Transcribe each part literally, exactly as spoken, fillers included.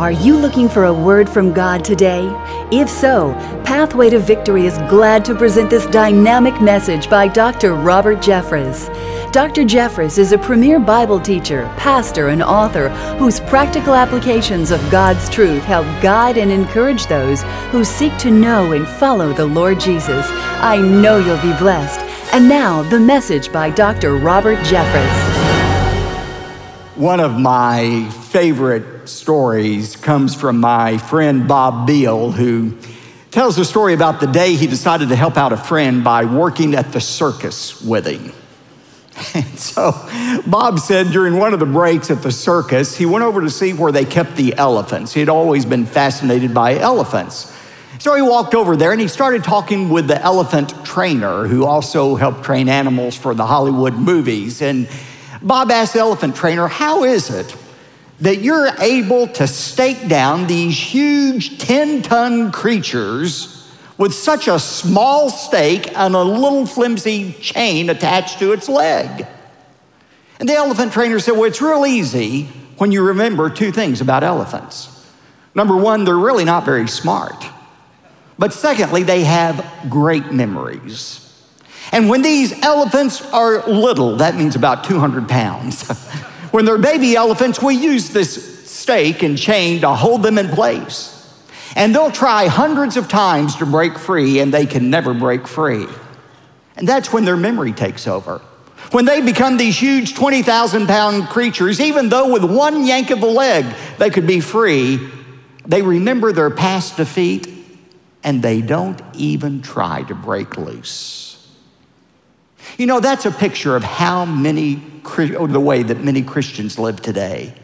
Are you looking for a word from God today? If so, Pathway to Victory is glad to present this dynamic message by Doctor Robert Jeffress. Doctor Jeffress is a premier Bible teacher, pastor, and author whose practical applications of God's truth help guide and encourage those who seek to know and follow the Lord Jesus. I know you'll be blessed. And now, the message by Doctor Robert Jeffress. One of my favorite stories comes from my friend Bob Beal, who tells a story about the day he decided to help out a friend by working at the circus with him. And so Bob said during one of the breaks at the circus, he went over to see where they kept the elephants. He had always been fascinated by elephants. So he walked over there and he started talking with the elephant trainer, who also helped train animals for the Hollywood movies. And Bob asked the elephant trainer, how is it that you're able to stake down these huge ten-ton creatures with such a small stake and a little flimsy chain attached to its leg? And the elephant trainer said, well, it's real easy when you remember two things about elephants. Number one, they're really not very smart. But secondly, they have great memories. And when these elephants are little, that means about two hundred pounds. When they're baby elephants, we use this stake and chain to hold them in place. And they'll try hundreds of times to break free, and they can never break free. And that's when their memory takes over. When they become these huge twenty thousand pound creatures, even though with one yank of the leg they could be free, they remember their past defeat, and they don't even try to break loose. You know, that's a picture of how many, or the way that many Christians live today.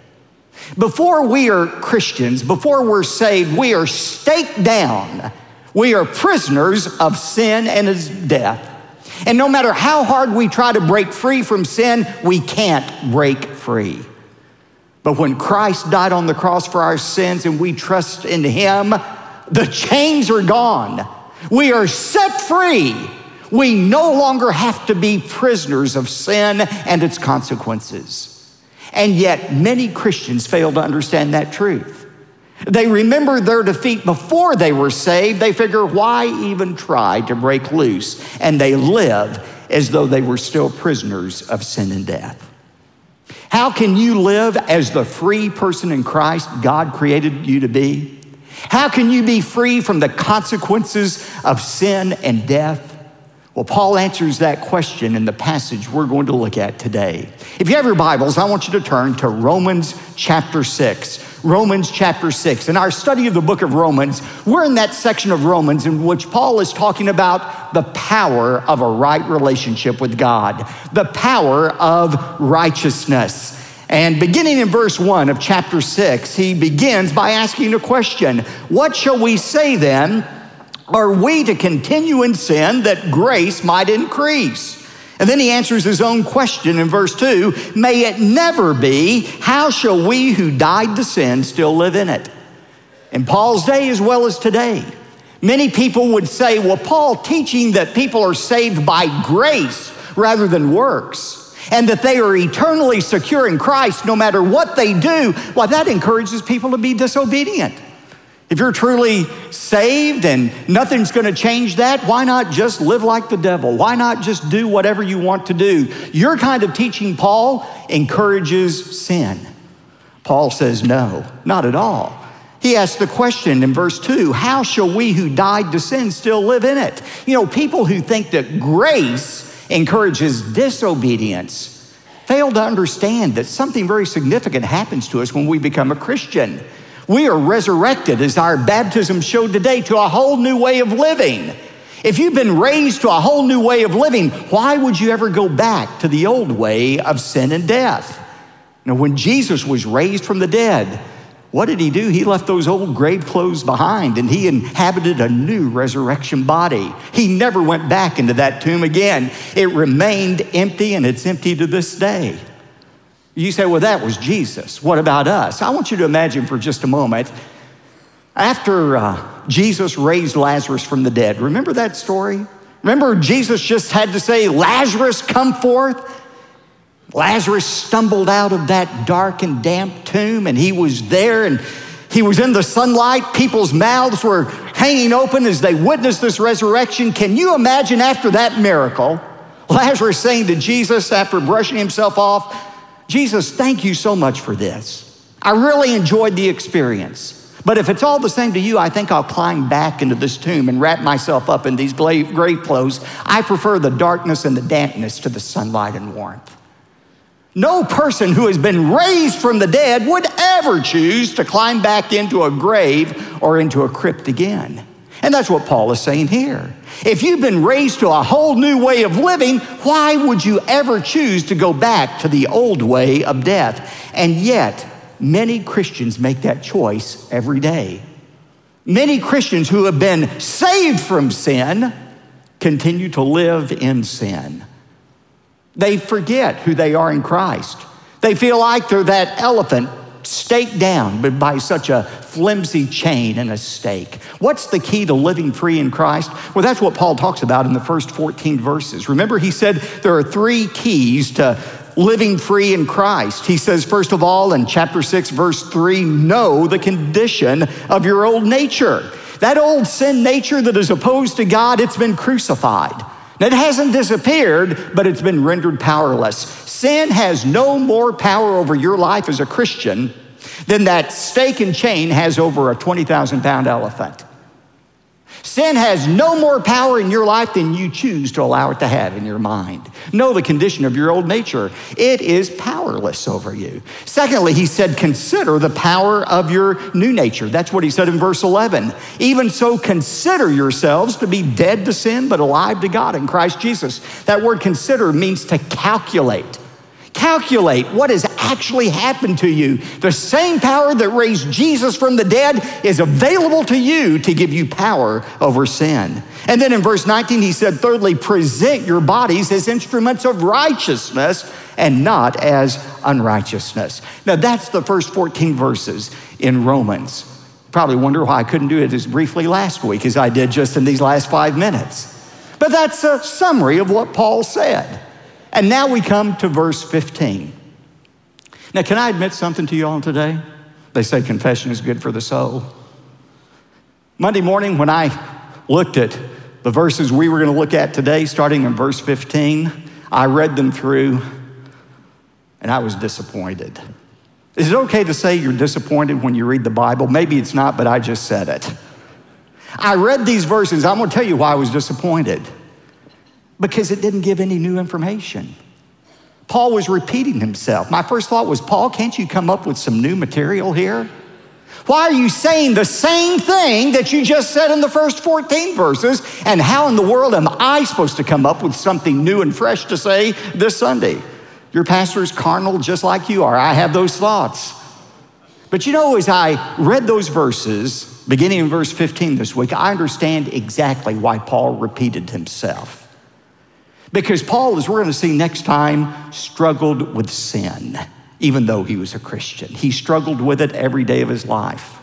Before we are Christians, before we're saved, we are staked down. We are prisoners of sin and its death. And no matter how hard we try to break free from sin, we can't break free. But when Christ died on the cross for our sins and we trust in him, the chains are gone. We are set free. We no longer have to be prisoners of sin and its consequences. And yet, many Christians fail to understand that truth. They remember their defeat before they were saved. They figure, why even try to break loose? And they live as though they were still prisoners of sin and death. How can you live as the free person in Christ God created you to be? How can you be free from the consequences of sin and death? Well, Paul answers that question in the passage we're going to look at today. If you have your Bibles, I want you to turn to Romans chapter six. Romans chapter six. In our study of the book of Romans, we're in that section of Romans in which Paul is talking about the power of a right relationship with God, the power of righteousness. And beginning in verse one of chapter six, he begins by asking a question. What shall we say then? Are we to continue in sin that grace might increase? And then he answers his own question in verse two. May it never be. How shall we who died to sin still live in it? In Paul's day as well as today, many people would say, well, Paul teaching that people are saved by grace rather than works, and that they are eternally secure in Christ no matter what they do, well, that encourages people to be disobedient. If you're truly saved and nothing's going to change that, why not just live like the devil? Why not just do whatever you want to do? Your kind of teaching, Paul, encourages sin. Paul says no, not at all. He asks the question in verse two, how shall we who died to sin still live in it? You know, people who think that grace encourages disobedience fail to understand that something very significant happens to us when we become a Christian. We are resurrected, as our baptism showed today, to a whole new way of living. If you've been raised to a whole new way of living, why would you ever go back to the old way of sin and death? Now, when Jesus was raised from the dead, what did he do? He left those old grave clothes behind and he inhabited a new resurrection body. He never went back into that tomb again. It remained empty, and it's empty to this day. You say, well, that was Jesus. What about us? I want you to imagine for just a moment, after uh, Jesus raised Lazarus from the dead, remember that story? Remember Jesus just had to say, Lazarus, come forth? Lazarus stumbled out of that dark and damp tomb, and he was there, and He was in the sunlight. People's mouths were hanging open as they witnessed this resurrection. Can you imagine after that miracle, Lazarus saying to Jesus after brushing himself off, Jesus, thank you so much for this. I really enjoyed the experience. But if it's all the same to you, I think I'll climb back into this tomb and wrap myself up in these grave clothes. I prefer the darkness and the dampness to the sunlight and warmth. No person who has been raised from the dead would ever choose to climb back into a grave or into a crypt again. And that's what Paul is saying here. If you've been raised to a whole new way of living, why would you ever choose to go back to the old way of death? And yet, many Christians make that choice every day. Many Christians who have been saved from sin continue to live in sin. They forget who they are in Christ. They feel like they're that elephant staked down but by such a flimsy chain and a stake. What's the key to living free in Christ? Well, that's what Paul talks about in the first fourteen verses. Remember, he said there are three keys to living free in Christ. He says, first of all, in chapter six, verse three, know the condition of your old nature. That old sin nature that is opposed to God, it's been crucified. It hasn't disappeared, but it's been rendered powerless. Sin has no more power over your life as a Christian than that stake and chain has over a twenty thousand pound elephant. Sin has no more power in your life than you choose to allow it to have in your mind. Know the condition of your old nature. It is powerless over you. Secondly, he said, consider the power of your new nature. That's what he said in verse eleven. Even so, consider yourselves to be dead to sin, but alive to God in Christ Jesus. That word consider means to calculate. Calculate what has actually happened to you. The same power that raised Jesus from the dead is available to you to give you power over sin. And then in verse nineteen, he said, thirdly, present your bodies as instruments of righteousness and not as unrighteousness. Now that's the first fourteen verses in Romans. Probably wonder why I couldn't do it as briefly last week as I did just in these last five minutes. But that's a summary of what Paul said. And now we come to verse fifteen. Now, can I admit something to you all today? They say confession is good for the soul. Monday morning, when I looked at the verses we were going to look at today, starting in verse fifteen, I read them through, and I was disappointed. Is it okay to say you're disappointed when you read the Bible? Maybe it's not, but I just said it. I read these verses. I'm going to tell you why I was disappointed. Because it didn't give any new information. Paul was repeating himself. My first thought was, Paul, can't you come up with some new material here? Why are you saying the same thing that you just said in the first fourteen verses? And how in the world am I supposed to come up with something new and fresh to say this Sunday? Your pastor's carnal just like you are. I have those thoughts. But you know, as I read those verses, beginning in verse fifteen this week, I understand exactly why Paul repeated himself. Because Paul, as we're going to see next time, struggled with sin, even though he was a Christian. He struggled with it every day of his life.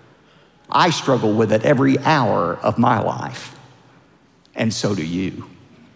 I struggle with it every hour of my life, and so do you.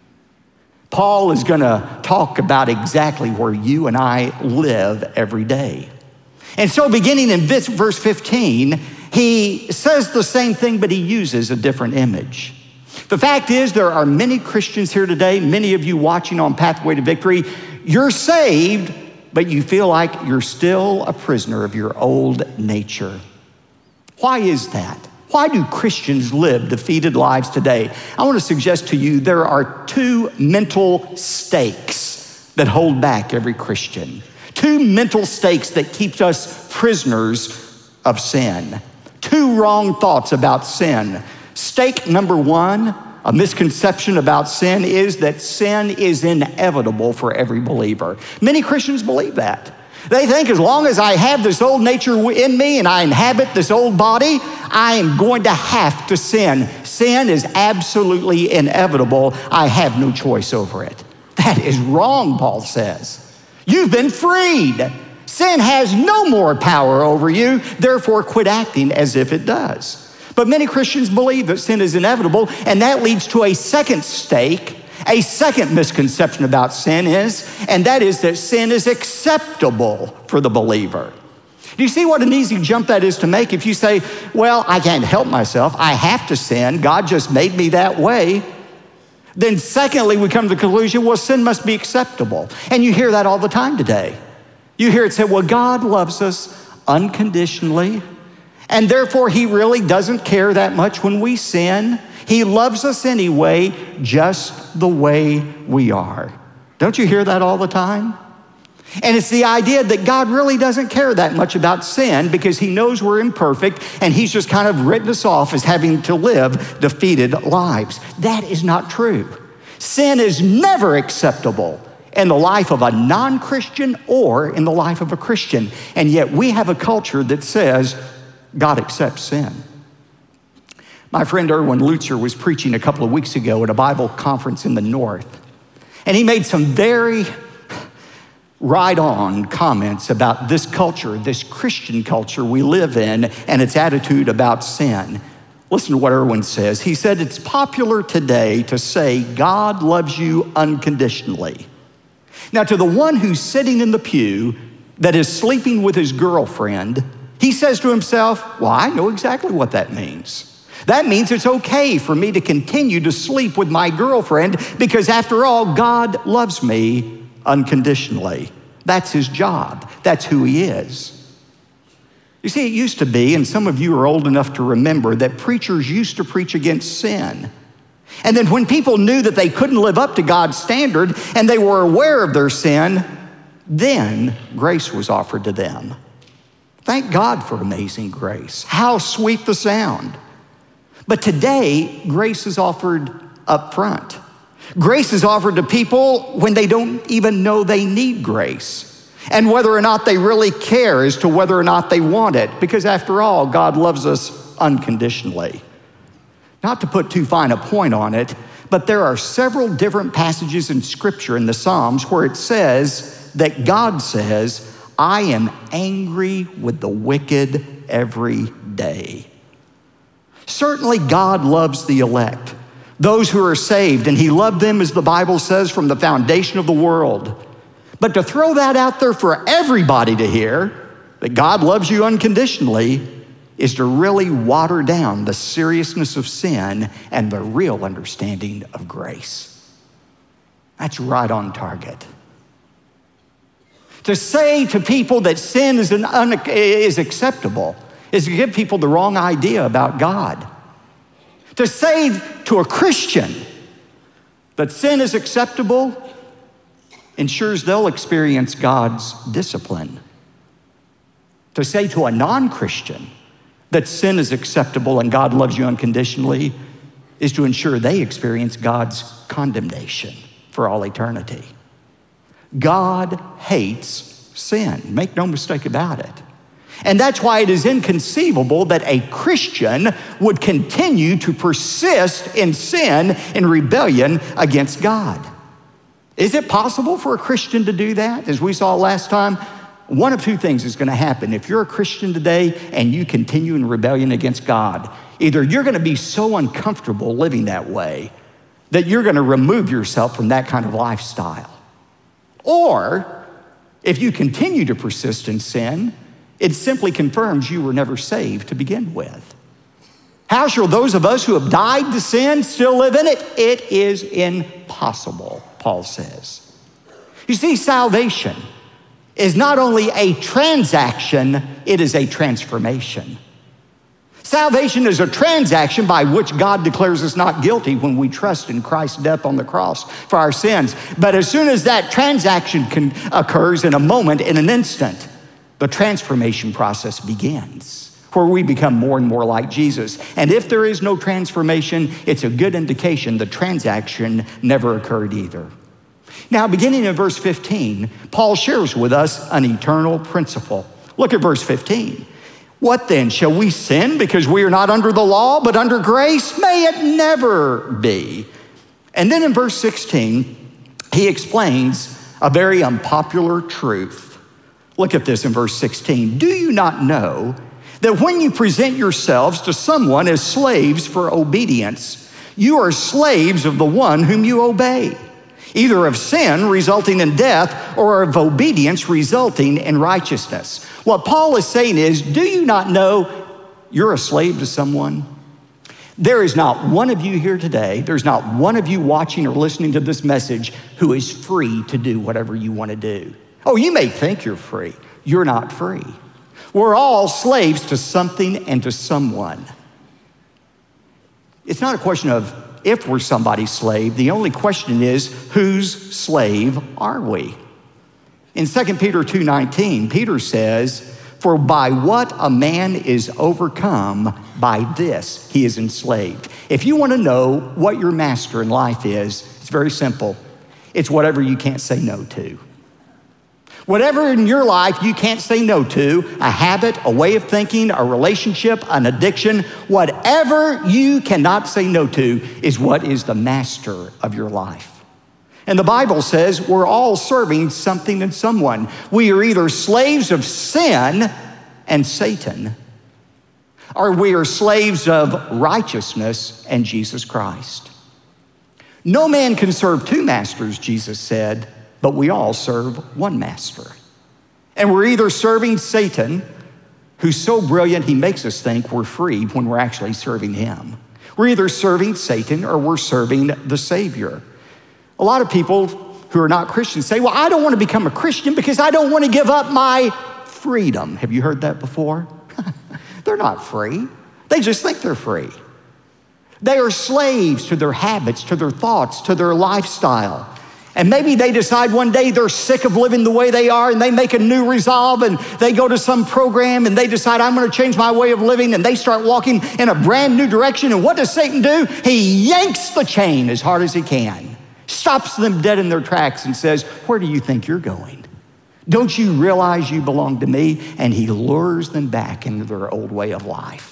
Paul is going to talk about exactly where you and I live every day. And so beginning in this verse fifteen, he says the same thing, but he uses a different image. The fact is, there are many Christians here today, many of you watching on Pathway to Victory, you're saved, but you feel like you're still a prisoner of your old nature. Why is that? Why do Christians live defeated lives today? I want to suggest to you there are two mental stakes that hold back every Christian. Two mental stakes that keep us prisoners of sin. Two wrong thoughts about sin. Stake number one, a misconception about sin, is that sin is inevitable for every believer. Many Christians believe that. They think as long as I have this old nature in me and I inhabit this old body, I am going to have to sin. Sin is absolutely inevitable. I have no choice over it. That is wrong, Paul says. You've been freed. Sin has no more power over you, therefore quit acting as if it does. But many Christians believe that sin is inevitable, and that leads to a second stake, a second misconception about sin is, and that is that sin is acceptable for the believer. Do you see what an easy jump that is to make if you say, well, I can't help myself. I have to sin. God just made me that way. Then secondly, we come to the conclusion, well, sin must be acceptable. And you hear that all the time today. You hear it said, well, God loves us unconditionally, and therefore he really doesn't care that much when we sin. He loves us anyway, just the way we are. Don't you hear that all the time? And it's the idea that God really doesn't care that much about sin because he knows we're imperfect and he's just kind of written us off as having to live defeated lives. That is not true. Sin is never acceptable in the life of a non-Christian or in the life of a Christian. And yet we have a culture that says God accepts sin. My friend Erwin Lutzer was preaching a couple of weeks ago at a Bible conference in the North. And he made some very right-on comments about this culture, this Christian culture we live in, and its attitude about sin. Listen to what Erwin says. He said, it's popular today to say God loves you unconditionally. Now, to the one who's sitting in the pew that is sleeping with his girlfriend, he says to himself, well, I know exactly what that means. That means it's okay for me to continue to sleep with my girlfriend because after all, God loves me unconditionally. That's his job. That's who he is. You see, it used to be, and some of you are old enough to remember, that preachers used to preach against sin. And then when people knew that they couldn't live up to God's standard and they were aware of their sin, then grace was offered to them. Thank God for amazing grace. How sweet the sound. But today, grace is offered up front. Grace is offered to people when they don't even know they need grace, and whether or not they really care as to whether or not they want it, because after all, God loves us unconditionally. Not to put too fine a point on it, but there are several different passages in Scripture in the Psalms where it says that God says, I am angry with the wicked every day. Certainly God loves the elect, those who are saved, and he loved them, as the Bible says, from the foundation of the world. But to throw that out there for everybody to hear, that God loves you unconditionally, is to really water down the seriousness of sin and the real understanding of grace. That's right on target. To say to people that sin is, an un- is acceptable is to give people the wrong idea about God. To say to a Christian that sin is acceptable ensures they'll experience God's discipline. To say to a non-Christian that sin is acceptable and God loves you unconditionally is to ensure they experience God's condemnation for all eternity. God hates sin. Make no mistake about it. And that's why it is inconceivable that a Christian would continue to persist in sin and rebellion against God. Is it possible for a Christian to do that? As we saw last time, one of two things is going to happen. If you're a Christian today and you continue in rebellion against God, either you're going to be so uncomfortable living that way that you're going to remove yourself from that kind of lifestyle. Or if you continue to persist in sin, it simply confirms you were never saved to begin with. How shall those of us who have died to sin still live in it? It is impossible, Paul says. You see, salvation is not only a transaction, it is a transformation. Salvation is a transaction by which God declares us not guilty when we trust in Christ's death on the cross for our sins. But as soon as that transaction can, occurs in a moment, in an instant, the transformation process begins, where we become more and more like Jesus. And if there is no transformation, it's a good indication the transaction never occurred either. Now, beginning in verse fifteen, Paul shares with us an eternal principle. Look at verse fifteen. What then? Shall we sin because we are not under the law, but under grace? May it never be. And then in verse sixteen, he explains a very unpopular truth. Look at this in verse sixteen. Do you not know that when you present yourselves to someone as slaves for obedience, you are slaves of the one whom you obey, either of sin resulting in death or of obedience resulting in righteousness? What Paul is saying is, do you not know you're a slave to someone? There is not one of you here today, there's not one of you watching or listening to this message who is free to do whatever you want to do. Oh, you may think you're free. You're not free. We're all slaves to something and to someone. It's not a question of if we're somebody's slave. The only question is, whose slave are we? In Second Peter two nineteen, Peter says, for by what a man is overcome, by this he is enslaved. If you want to know what your master in life is, it's very simple. It's whatever you can't say no to. Whatever in your life you can't say no to, a habit, a way of thinking, a relationship, an addiction, whatever you cannot say no to is what is the master of your life. And the Bible says we're all serving something and someone. We are either slaves of sin and Satan, or we are slaves of righteousness and Jesus Christ. No man can serve two masters, Jesus said, but we all serve one master. And we're either serving Satan, who's so brilliant he makes us think we're free when we're actually serving him. We're either serving Satan or we're serving the Savior. A lot of people who are not Christians say, well, I don't want to become a Christian because I don't want to give up my freedom. Have you heard that before? They're not free. They just think they're free. They are slaves to their habits, to their thoughts, to their lifestyle. And maybe they decide one day they're sick of living the way they are and they make a new resolve and they go to some program and they decide, I'm going to change my way of living, and they start walking in a brand new direction. And what does Satan do? He yanks the chain as hard as he can, stops them dead in their tracks and says, where do you think you're going? Don't you realize you belong to me? And he lures them back into their old way of life.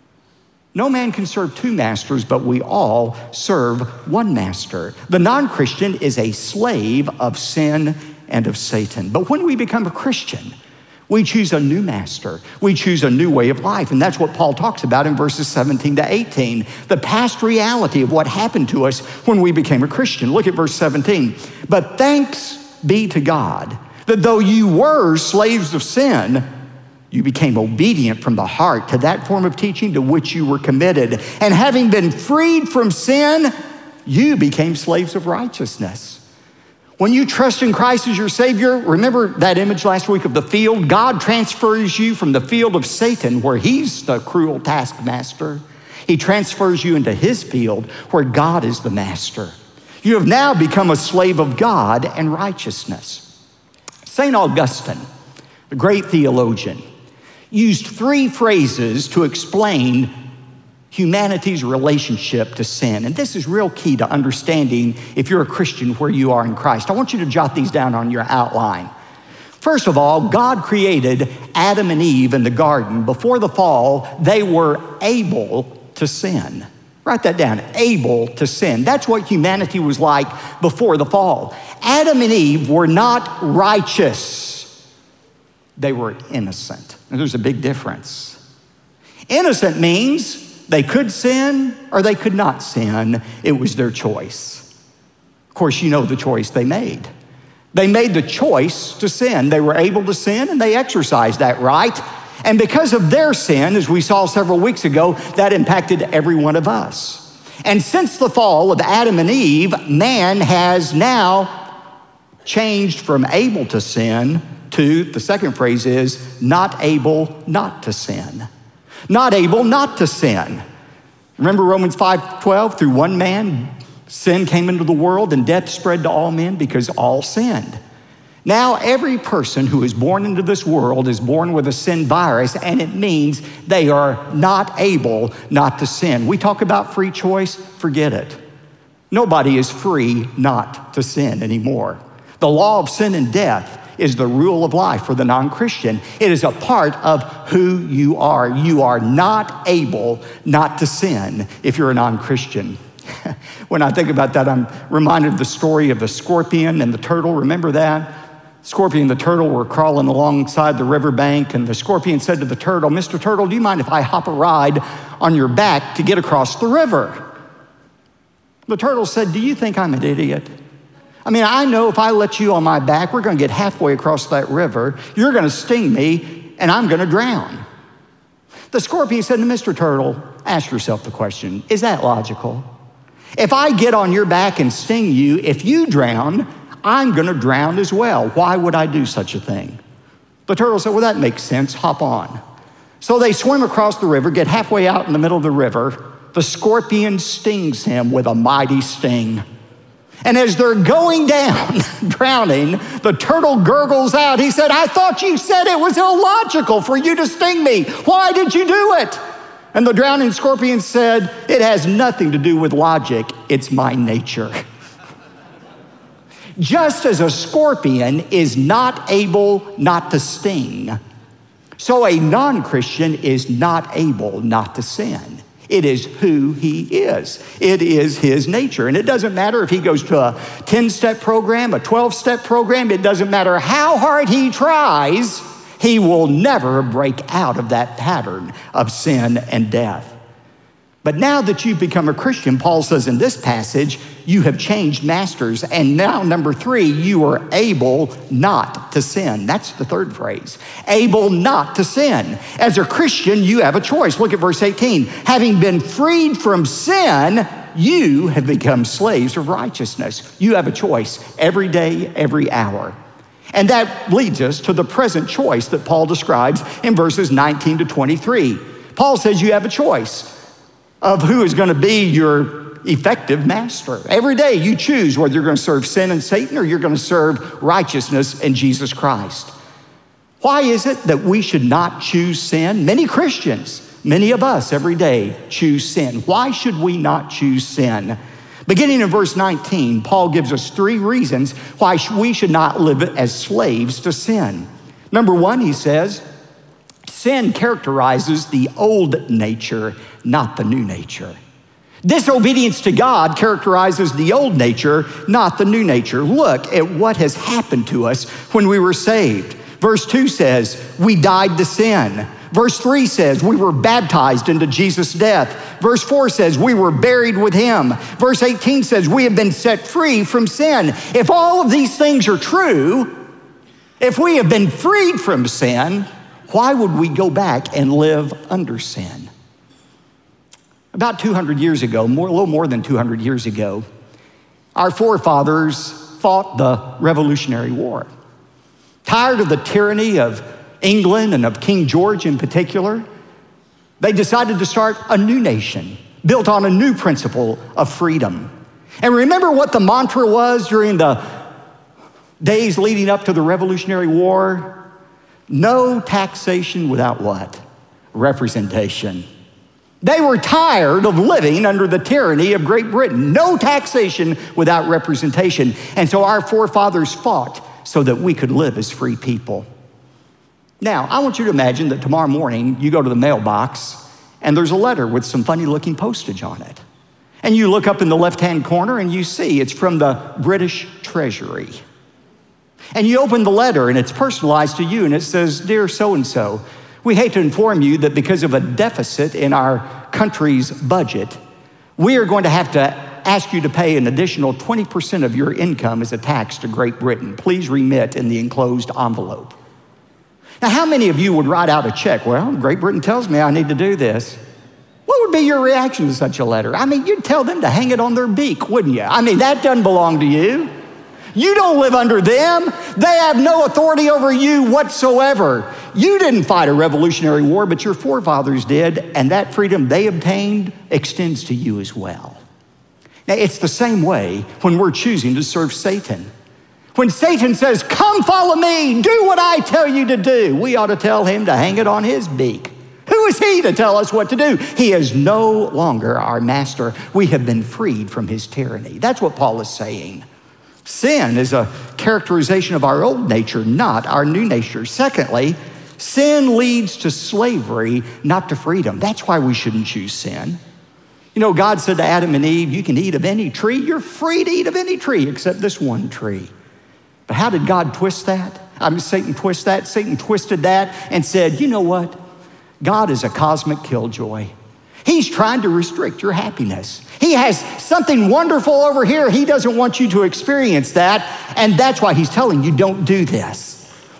No man can serve two masters, but we all serve one master. The non-Christian is a slave of sin and of Satan. But when we become a Christian, we choose a new master. We choose a new way of life. And that's what Paul talks about in verses seventeen to eighteen, the past reality of what happened to us when we became a Christian. Look at verse seventeen. But thanks be to God that though you were slaves of sin, you became obedient from the heart to that form of teaching to which you were committed. And having been freed from sin, you became slaves of righteousness. When you trust in Christ as your Savior, remember that image last week of the field? God transfers you from the field of Satan, where he's the cruel taskmaster. He transfers you into his field, where God is the master. You have now become a slave of God and righteousness. Saint Augustine, the great theologian, used three phrases to explain humanity's relationship to sin. And this is real key to understanding, if you're a Christian, where you are in Christ. I want you to jot these down on your outline. First of all, God created Adam and Eve in the garden. Before the fall, they were able to sin. Write that down, able to sin. That's what humanity was like before the fall. Adam and Eve were not righteous. They were innocent. And there's a big difference. Innocent means they could sin or they could not sin. It was their choice. Of course, you know the choice they made. They made the choice to sin. They were able to sin and they exercised that right. And because of their sin, as we saw several weeks ago, that impacted every one of us. And since the fall of Adam and Eve, man has now changed from able to sin to, the second phrase is, not able not to sin. Not able not to sin. Remember Romans five twelve, through one man, sin came into the world and death spread to all men because all sinned. Now every person who is born into this world is born with a sin virus, and it means they are not able not to sin. We talk about free choice, forget it. Nobody is free not to sin anymore. The law of sin and death is the rule of life for the non-Christian. It is a part of who you are. You are not able not to sin if you're a non-Christian. When I think about that, I'm reminded of the story of the scorpion and the turtle. Remember that? Scorpion and the turtle were crawling alongside the riverbank, and the scorpion said to the turtle, Mister Turtle, do you mind if I hop a ride on your back to get across the river? The turtle said, do you think I'm an idiot? I mean, I know if I let you on my back, we're going to get halfway across that river. You're going to sting me, and I'm going to drown. The scorpion said to Mister Turtle, ask yourself the question, is that logical? If I get on your back and sting you, if you drown, I'm going to drown as well. Why would I do such a thing? The turtle said, well, that makes sense. Hop on. So they swim across the river, get halfway out in the middle of the river. The scorpion stings him with a mighty sting. And as they're going down, drowning, the turtle gurgles out. He said, I thought you said it was illogical for you to sting me. Why did you do it? And the drowning scorpion said, it has nothing to do with logic. It's my nature. Just as a scorpion is not able not to sting, so a non-Christian is not able not to sin. It is who he is. It is his nature. And it doesn't matter if he goes to a ten-step program, a twelve-step program. It doesn't matter how hard he tries. He will never break out of that pattern of sin and death. But now that you've become a Christian, Paul says in this passage, you have changed masters. And now, number three, you are able not to sin. That's the third phrase. Able not to sin. As a Christian, you have a choice. Look at verse eighteen. Having been freed from sin, you have become slaves of righteousness. You have a choice every day, every hour. And that leads us to the present choice that Paul describes in verses nineteen to twenty-three. Paul says you have a choice of who is going to be your effective master. Every day you choose whether you're going to serve sin and Satan or you're going to serve righteousness and Jesus Christ. Why is it that we should not choose sin? Many Christians, many of us every day choose sin. Why should we not choose sin? Beginning in verse nineteen, Paul gives us three reasons why we should not live as slaves to sin. Number one, he says, sin characterizes the old nature, not the new nature. Disobedience to God characterizes the old nature, not the new nature. Look at what has happened to us when we were saved. Verse two says, we died to sin. Verse three says, we were baptized into Jesus' death. Verse four says, we were buried with him. Verse eighteen says, we have been set free from sin. If all of these things are true, if we have been freed from sin, why would we go back and live under sin? About two hundred years ago, more, a little more than two hundred years ago, our forefathers fought the Revolutionary War. Tired of the tyranny of England and of King George in particular, they decided to start a new nation built on a new principle of freedom. And remember what the mantra was during the days leading up to the Revolutionary War? No taxation without what? Representation. They were tired of living under the tyranny of Great Britain. No taxation without representation. And so our forefathers fought so that we could live as free people. Now, I want you to imagine that tomorrow morning you go to the mailbox and there's a letter with some funny looking postage on it. And you look up in the left-hand corner and you see it's from the British Treasury. And you open the letter and it's personalized to you and it says, Dear so-and-so, we hate to inform you that because of a deficit in our country's budget, we are going to have to ask you to pay an additional twenty percent of your income as a tax to Great Britain. Please remit in the enclosed envelope. Now, how many of you would write out a check? Well, Great Britain tells me I need to do this. What would be your reaction to such a letter? I mean, you'd tell them to hang it on their beak, wouldn't you? I mean, that doesn't belong to you. You don't live under them. They have no authority over you whatsoever. You didn't fight a Revolutionary War, but your forefathers did, and that freedom they obtained extends to you as well. Now, it's the same way when we're choosing to serve Satan. When Satan says, come follow me, do what I tell you to do, we ought to tell him to hang it on his beak. Who is he to tell us what to do? He is no longer our master. We have been freed from his tyranny. That's what Paul is saying. Sin is a characterization of our old nature, not our new nature. Secondly, sin leads to slavery, not to freedom. That's why we shouldn't choose sin. You know, God said to Adam and Eve, you can eat of any tree. You're free to eat of any tree except this one tree. But how did God twist that? I mean, Satan twist that. Satan twisted that and said, you know what? God is a cosmic killjoy. He's trying to restrict your happiness. He has something wonderful over here. He doesn't want you to experience that. And that's why he's telling you, don't do this.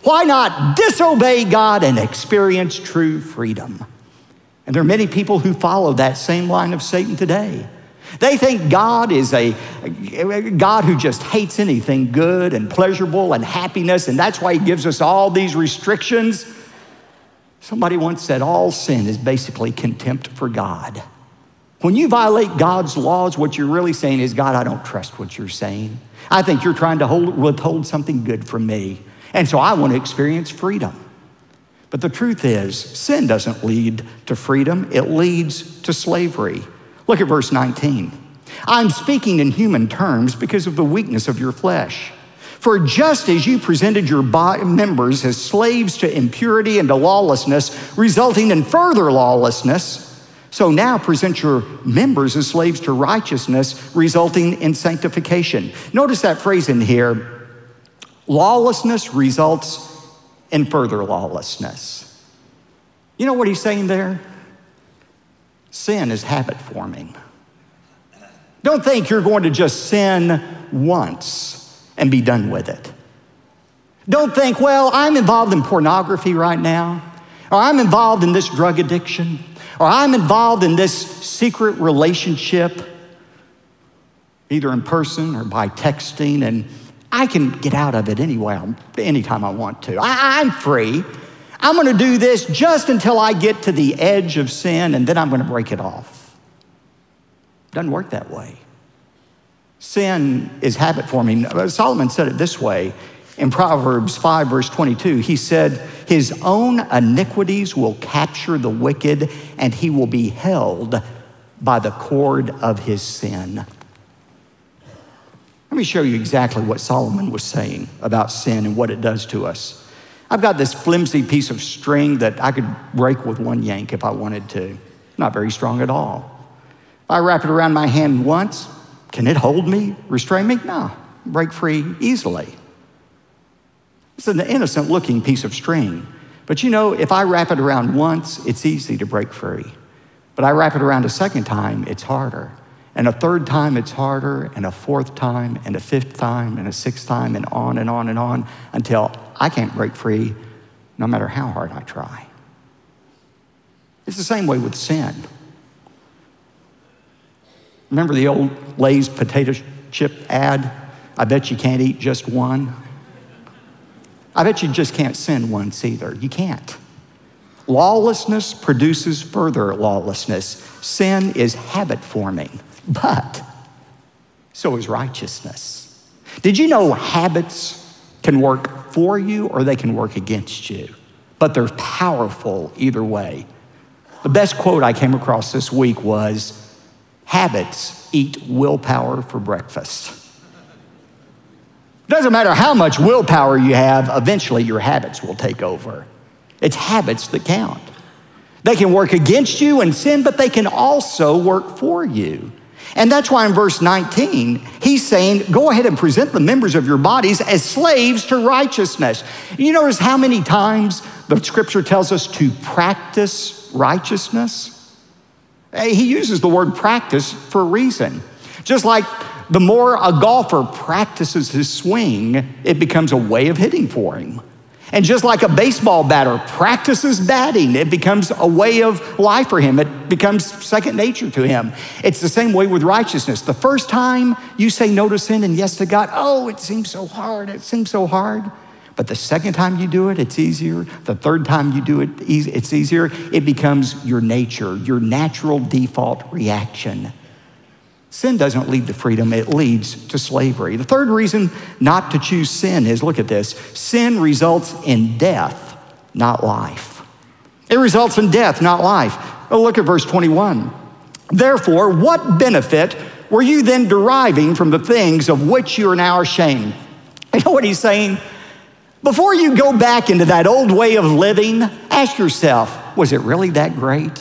Why not disobey God and experience true freedom? And there are many people who follow that same line of Satan today. They think God is a, a God who just hates anything good and pleasurable and happiness, and that's why he gives us all these restrictions. Somebody once said all sin is basically contempt for God. When you violate God's laws, what you're really saying is, God, I don't trust what you're saying. I think you're trying to hold, withhold something good from me, and so I want to experience freedom. But the truth is, sin doesn't lead to freedom. It leads to slavery. Look at verse nineteen. I'm speaking in human terms because of the weakness of your flesh. For just as you presented your body members as slaves to impurity and to lawlessness, resulting in further lawlessness, so now present your members as slaves to righteousness, resulting in sanctification. Notice that phrase in here, lawlessness results in further lawlessness. You know what he's saying there? Sin is habit forming. Don't think you're going to just sin once and be done with it. Don't think, well, I'm involved in pornography right now, or I'm involved in this drug addiction, or I'm involved in this secret relationship, either in person or by texting, and I can get out of it anyway, anytime I want to. I, I'm free. I'm going to do this just until I get to the edge of sin, and then I'm going to break it off. It doesn't work that way. Sin is habit forming. Solomon said it this way in Proverbs five, verse twenty-two. He said, his own iniquities will capture the wicked, and he will be held by the cord of his sin. Let me show you exactly what Solomon was saying about sin and what it does to us. I've got this flimsy piece of string that I could break with one yank if I wanted to. Not very strong at all. If I wrap it around my hand once, can it hold me, restrain me? No, break free easily. It's an innocent looking piece of string. But you know, if I wrap it around once, it's easy to break free. But I wrap it around a second time, it's harder. And a third time, it's harder, and a fourth time, and a fifth time, and a sixth time, and on and on and on until I can't break free no matter how hard I try. It's the same way with sin. Remember the old Lay's potato chip ad? I bet you can't eat just one. I bet you just can't sin once either. You can't. Lawlessness produces further lawlessness. Sin is habit forming, but so is righteousness. Did you know habits can work for you or they can work against you? But they're powerful either way. The best quote I came across this week was, habits eat willpower for breakfast. Doesn't matter how much willpower you have, eventually your habits will take over. It's habits that count. They can work against you in sin, but they can also work for you. And that's why in verse nineteen, he's saying, go ahead and present the members of your bodies as slaves to righteousness. You notice how many times the scripture tells us to practice righteousness? He uses the word practice for a reason. Just like the more a golfer practices his swing, it becomes a way of hitting for him. And just like a baseball batter practices batting, it becomes a way of life for him. It becomes second nature to him. It's the same way with righteousness. The first time you say no to sin and yes to God, oh, it seems so hard, it seems so hard. But the second time you do it, it's easier. The third time you do it, it's easier. It becomes your nature, your natural default reaction. Sin doesn't lead to freedom, it leads to slavery. The third reason not to choose sin is, look at this, sin results in death, not life. It results in death, not life. Well, look at verse twenty-one. Therefore, what benefit were you then deriving from the things of which you are now ashamed? You know what he's saying? Before you go back into that old way of living, ask yourself, was it really that great?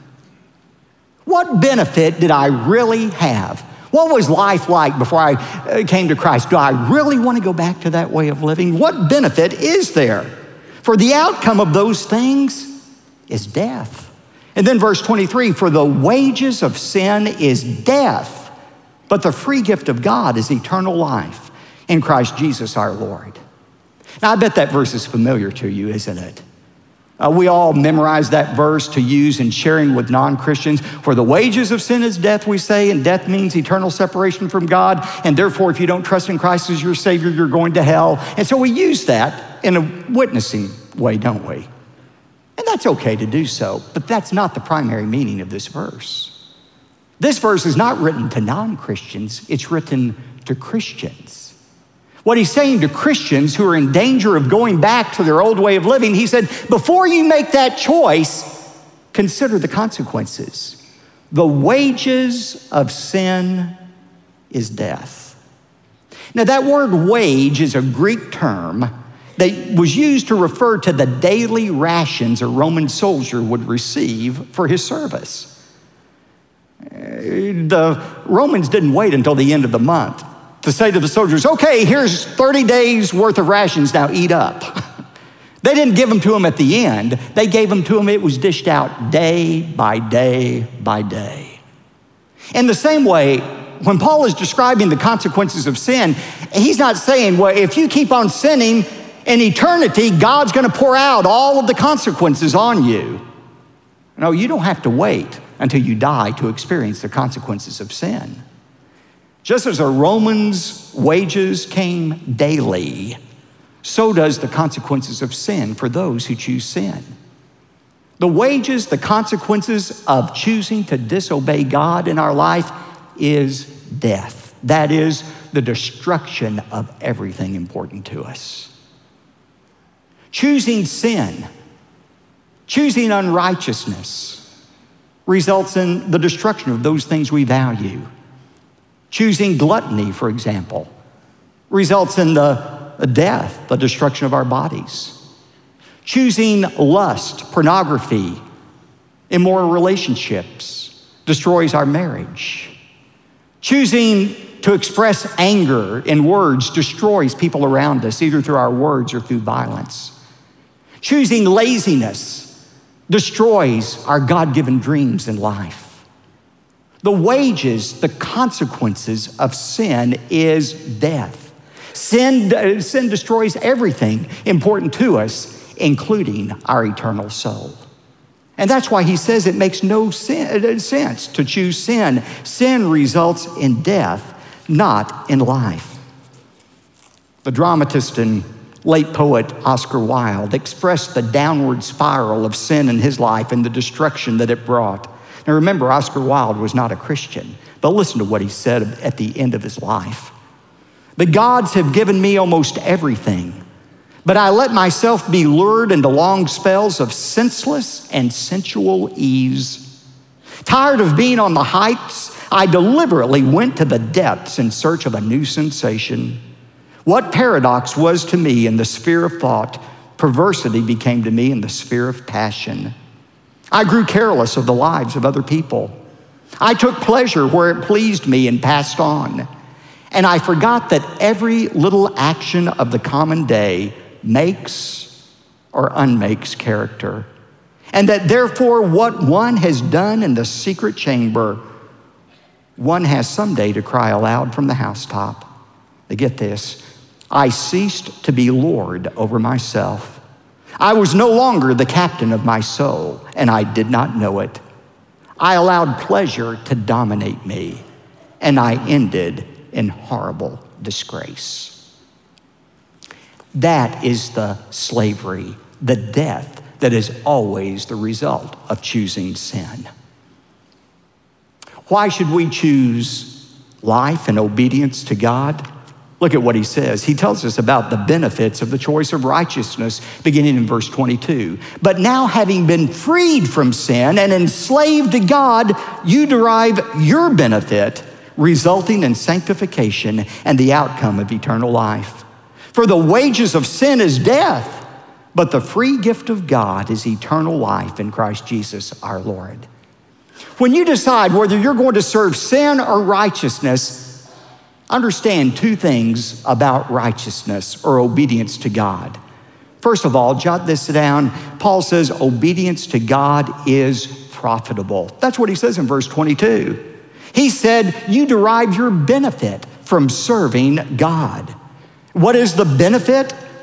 What benefit did I really have? What was life like before I came to Christ? Do I really want to go back to that way of living? What benefit is there? For the outcome of those things is death. And then verse twenty-three, for the wages of sin is death, but the free gift of God is eternal life in Christ Jesus our Lord. Now, I bet that verse is familiar to you, isn't it? Uh, we all memorize that verse to use in sharing with non-Christians. For the wages of sin is death, we say, and death means eternal separation from God. And therefore, if you don't trust in Christ as your Savior, you're going to hell. And so we use that in a witnessing way, don't we? And that's okay to do so, but that's not the primary meaning of this verse. This verse is not written to non-Christians, it's written to Christians. What he's saying to Christians who are in danger of going back to their old way of living, he said, before you make that choice, consider the consequences. The wages of sin is death. Now, that word wage is a Greek term that was used to refer to the daily rations a Roman soldier would receive for his service. The Romans didn't wait until the end of the month to say to the soldiers, okay, here's thirty days worth of rations, now eat up. They didn't give them to them at the end. They gave them to them, it was dished out day by day by day. In the same way, when Paul is describing the consequences of sin, he's not saying, well, if you keep on sinning in eternity, God's gonna pour out all of the consequences on you. No, you don't have to wait until you die to experience the consequences of sin. Just as a Roman's wages came daily, so does the consequences of sin for those who choose sin. The wages, the consequences of choosing to disobey God in our life is death. That is the destruction of everything important to us. Choosing sin, choosing unrighteousness results in the destruction of those things we value. Choosing gluttony, for example, results in the death, the destruction of our bodies. Choosing lust, pornography, immoral relationships destroys our marriage. Choosing to express anger in words destroys people around us, either through our words or through violence. Choosing laziness destroys our God-given dreams in life. The wages, the consequences of sin is death. Sin, uh, sin destroys everything important to us, including our eternal soul. And that's why he says it makes no sen- sense to choose sin. Sin results in death, not in life. The dramatist and late poet Oscar Wilde expressed the downward spiral of sin in his life and the destruction that it brought. Now remember, Oscar Wilde was not a Christian, but listen to what he said at the end of his life. The gods have given me almost everything, but I let myself be lured into long spells of senseless and sensual ease. Tired of being on the heights, I deliberately went to the depths in search of a new sensation. What paradox was to me in the sphere of thought, perversity became to me in the sphere of passion. I grew careless of the lives of other people. I took pleasure where it pleased me and passed on. And I forgot that every little action of the common day makes or unmakes character. And that therefore what one has done in the secret chamber, one has someday to cry aloud from the housetop. Now get this, I ceased to be Lord over myself. I was no longer the captain of my soul, and I did not know it. I allowed pleasure to dominate me, and I ended in horrible disgrace. That is the slavery, the death that is always the result of choosing sin. Why should we choose life and obedience to God? Look at what he says. He tells us about the benefits of the choice of righteousness, beginning in verse twenty-two. But now, having been freed from sin and enslaved to God, you derive your benefit, resulting in sanctification and the outcome of eternal life. For the wages of sin is death, but the free gift of God is eternal life in Christ Jesus our Lord. When you decide whether you're going to serve sin or righteousness, understand two things about righteousness or obedience to God. First of all, jot this down. Paul says obedience to God is profitable. That's what he says in verse twenty-two. He said, you derive your benefit from serving God. What is the benefit?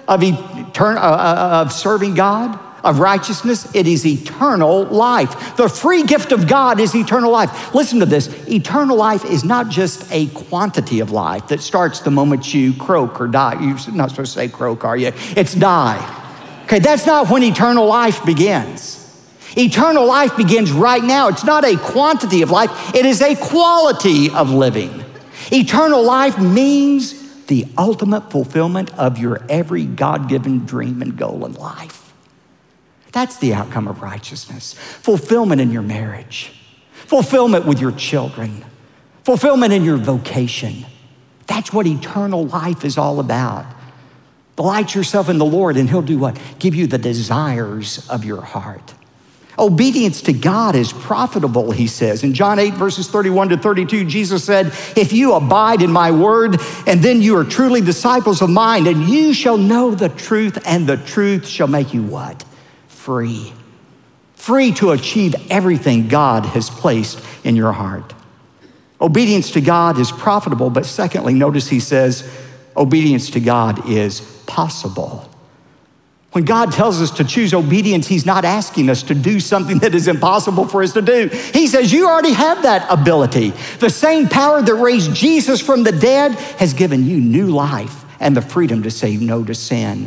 of, etern- uh, of serving God, of righteousness? It is eternal life. The free gift of God is eternal life. Listen to this. Eternal life is not just a quantity of life that starts the moment you croak or die. You're not supposed to say croak, are you? It's die. Okay, that's not when eternal life begins. Eternal life begins right now. It's not a quantity of life. It is a quality of living. Eternal life means the ultimate fulfillment of your every God-given dream and goal in life. That's the outcome of righteousness. Fulfillment in your marriage. Fulfillment with your children. Fulfillment in your vocation. That's what eternal life is all about. Delight yourself in the Lord, and he'll do what? Give you the desires of your heart. Obedience to God is profitable, he says. In John eight, verses thirty-one to thirty-two, Jesus said, if you abide in my word, and then you are truly disciples of mine, and you shall know the truth, and the truth shall make you what? Free. Free to achieve everything God has placed in your heart. Obedience to God is profitable, but secondly, notice he says, obedience to God is possible. When God tells us to choose obedience, he's not asking us to do something that is impossible for us to do. He says, you already have that ability. The same power that raised Jesus from the dead has given you new life and the freedom to say no to sin.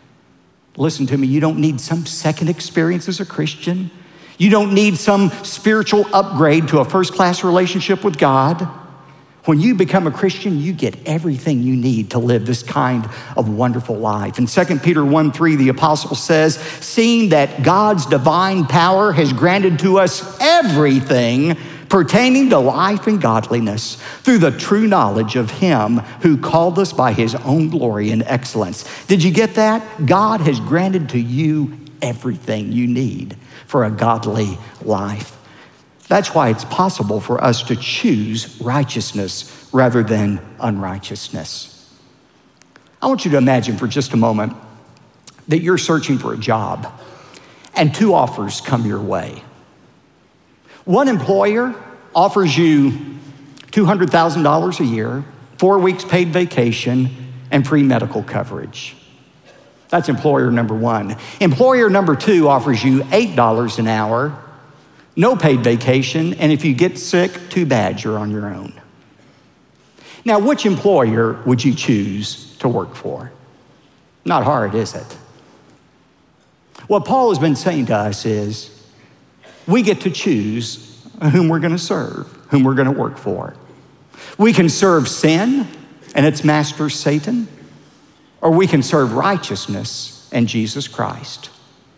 Listen to me, you don't need some second experience as a Christian. You don't need some spiritual upgrade to a first-class relationship with God. When you become a Christian, you get everything you need to live this kind of wonderful life. In Second Peter one three, the apostle says, seeing that God's divine power has granted to us everything pertaining to life and godliness through the true knowledge of him who called us by his own glory and excellence. Did you get that? God has granted to you everything you need for a godly life. That's why it's possible for us to choose righteousness rather than unrighteousness. I want you to imagine for just a moment that you're searching for a job and two offers come your way. One employer offers you two hundred thousand dollars a year, four weeks paid vacation, and free medical coverage. That's employer number one. Employer number two offers you eight dollars an hour, no paid vacation, and if you get sick, too bad, you're on your own. Now, which employer would you choose to work for? Not hard, is it? What Paul has been saying to us is, we get to choose whom we're gonna serve, whom we're gonna work for. We can serve sin and its master, Satan, or we can serve righteousness and Jesus Christ.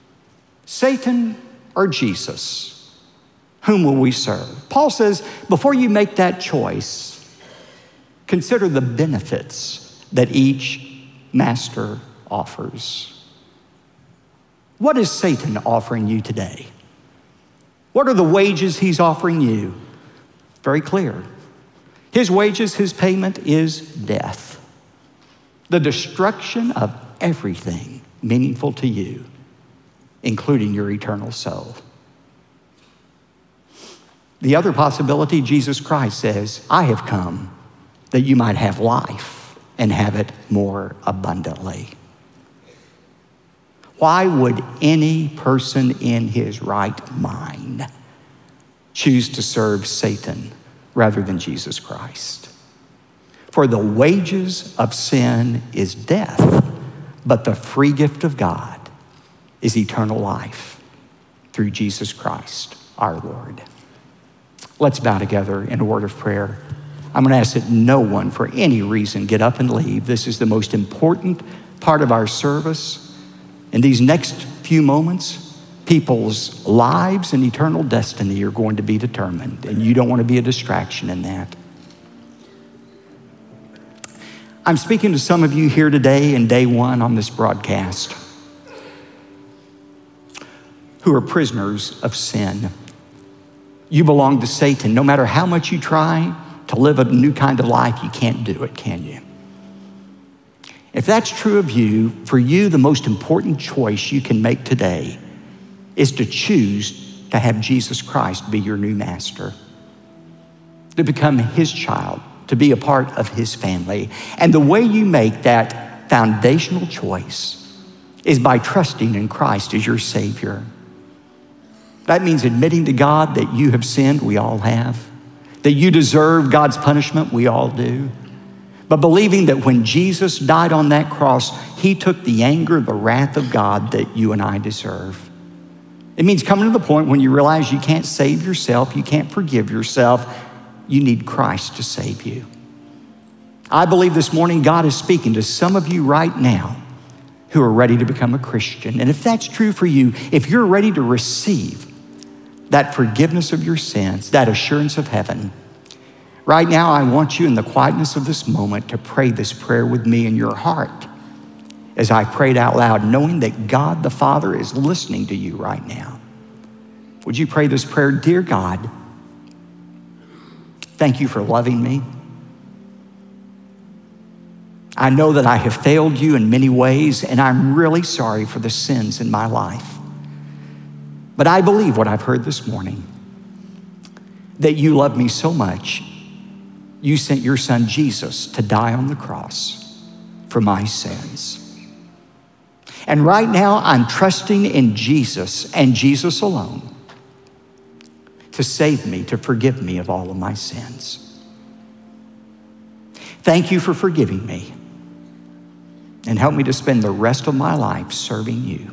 Satan or Jesus? Whom will we serve? Paul says, before you make that choice, consider the benefits that each master offers. What is Satan offering you today? What are the wages he's offering you? Very clear. His wages, his payment is death. The destruction of everything meaningful to you, including your eternal soul. The other possibility, Jesus Christ says, I have come that you might have life and have it more abundantly. Why would any person in his right mind choose to serve Satan rather than Jesus Christ? For the wages of sin is death, but the free gift of God is eternal life through Jesus Christ, our Lord. Let's bow together in a word of prayer. I'm going to ask that no one, for any reason, get up and leave. This is the most important part of our service. In these next few moments, people's lives and eternal destiny are going to be determined, and you don't want to be a distraction in that. I'm speaking to some of you here today in day one on this broadcast who are prisoners of sin. You belong to Satan. No matter how much you try to live a new kind of life, you can't do it, can you? If that's true of you, for you, the most important choice you can make today is to choose to have Jesus Christ be your new master, to become his child, to be a part of his family. And the way you make that foundational choice is by trusting in Christ as your Savior. That means admitting to God that you have sinned, we all have, that you deserve God's punishment, we all do, but believing that when Jesus died on that cross, he took the anger, the wrath of God that you and I deserve. It means coming to the point when you realize you can't save yourself, you can't forgive yourself, you need Christ to save you. I believe this morning God is speaking to some of you right now who are ready to become a Christian. And if that's true for you, if you're ready to receive that forgiveness of your sins, that assurance of heaven, right now I want you in the quietness of this moment to pray this prayer with me in your heart as I prayed out loud, knowing that God the Father is listening to you right now. Would you pray this prayer? Dear God, thank you for loving me. I know that I have failed you in many ways, and I'm really sorry for the sins in my life. But I believe what I've heard this morning, that you love me so much, you sent your son Jesus to die on the cross for my sins. And right now, I'm trusting in Jesus and Jesus alone to save me, to forgive me of all of my sins. Thank you for forgiving me, and help me to spend the rest of my life serving you.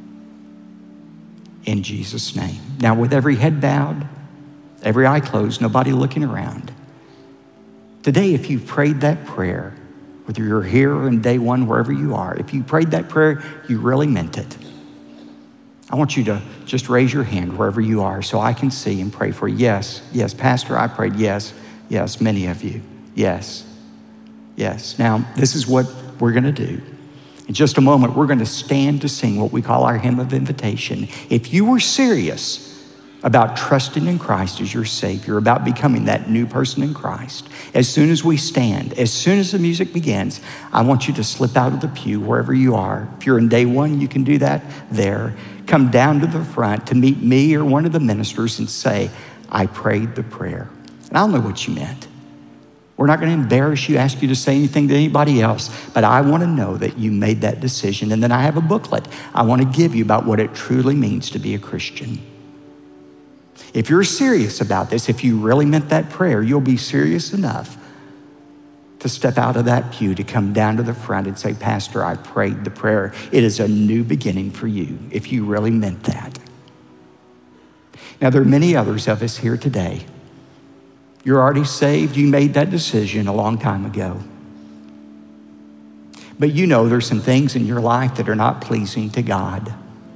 In Jesus' name. Now, with every head bowed, every eye closed, nobody looking around, today, if you prayed that prayer, whether you're here or in day one, wherever you are, if you prayed that prayer, you really meant it. I want you to just raise your hand wherever you are so I can see and pray for you. Yes, yes, Pastor, I prayed. Yes, yes, many of you. Yes, yes. Now, this is what we're going to do. In just a moment, we're going to stand to sing what we call our hymn of invitation. If you were serious about trusting in Christ as your Savior, about becoming that new person in Christ, as soon as we stand, as soon as the music begins, I want you to slip out of the pew wherever you are. If you're in day one, you can do that there. Come down to the front to meet me or one of the ministers and say, I prayed the prayer. And I'll know what you meant. We're not going to embarrass you, ask you to say anything to anybody else, but I want to know that you made that decision. And then I have a booklet I want to give you about what it truly means to be a Christian. If you're serious about this, if you really meant that prayer, you'll be serious enough to step out of that pew, to come down to the front and say, Pastor, I prayed the prayer. It is a new beginning for you, if you really meant that. Now, there are many others of us here today. You're already saved. You made that decision a long time ago. But you know there's some things in your life that are not pleasing to God.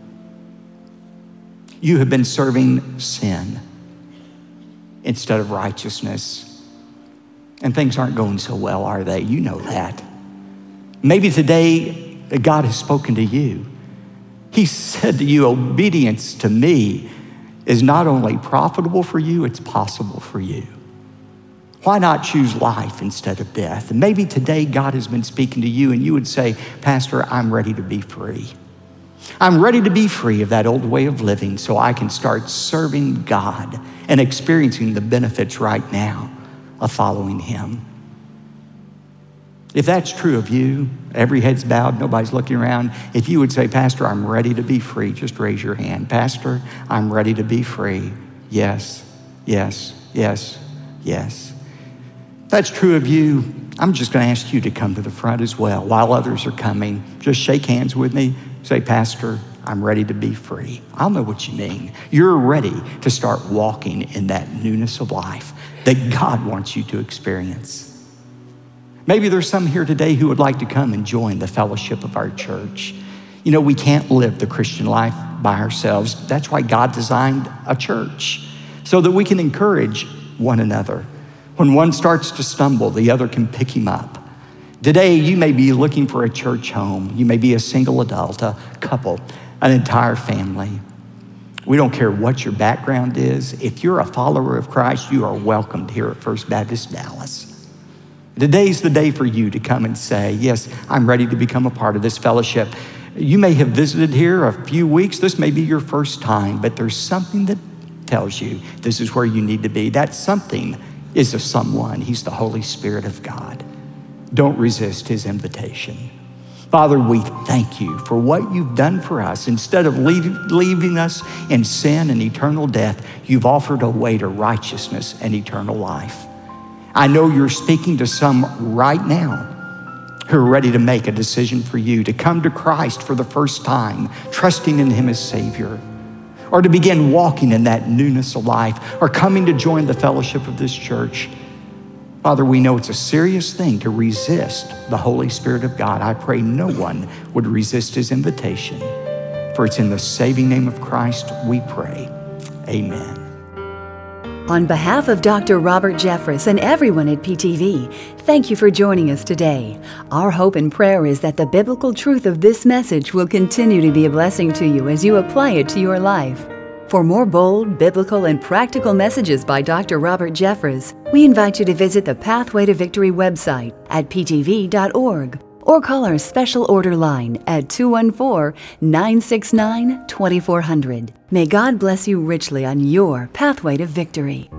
You have been serving sin instead of righteousness. And things aren't going so well, are they? You know that. Maybe today God has spoken to you. He said to you, obedience to me is not only profitable for you, it's possible for you. Why not choose life instead of death? And maybe today God has been speaking to you and you would say, Pastor, I'm ready to be free. I'm ready to be free of that old way of living so I can start serving God and experiencing the benefits right now of following him. If that's true of you, every head's bowed, nobody's looking around. If you would say, Pastor, I'm ready to be free, just raise your hand. Pastor, I'm ready to be free. Yes, yes, yes, yes. If that's true of you, I'm just going to ask you to come to the front as well. While others are coming, just shake hands with me. Say, Pastor, I'm ready to be free. I'll know what you mean. You're ready to start walking in that newness of life that God wants you to experience. Maybe there's some here today who would like to come and join the fellowship of our church. You know, we can't live the Christian life by ourselves. That's why God designed a church, so that we can encourage one another. When one starts to stumble, the other can pick him up. Today, you may be looking for a church home. You may be a single adult, a couple, an entire family. We don't care what your background is. If you're a follower of Christ, you are welcomed here at First Baptist Dallas. Today's the day for you to come and say, yes, I'm ready to become a part of this fellowship. You may have visited here a few weeks. This may be your first time, but there's something that tells you this is where you need to be. That something is a someone. He's the Holy Spirit of God. Don't resist his invitation. Father, we thank you for what you've done for us. Instead of leave, leaving us in sin and eternal death, you've offered a way to righteousness and eternal life. I know you're speaking to some right now who are ready to make a decision for you, to come to Christ for the first time, trusting in him as Savior, or to begin walking in that newness of life, or coming to join the fellowship of this church. Father, we know it's a serious thing to resist the Holy Spirit of God. I pray no one would resist his invitation, for it's in the saving name of Christ we pray. Amen. On behalf of Doctor Robert Jeffress and everyone at P T V, thank you for joining us today. Our hope and prayer is that the biblical truth of this message will continue to be a blessing to you as you apply it to your life. For more bold, biblical, and practical messages by Doctor Robert Jeffress, we invite you to visit the Pathway to Victory website at p t v dot org or call our special order line at two one four, nine six nine, two four zero zero. May God bless you richly on your pathway to victory.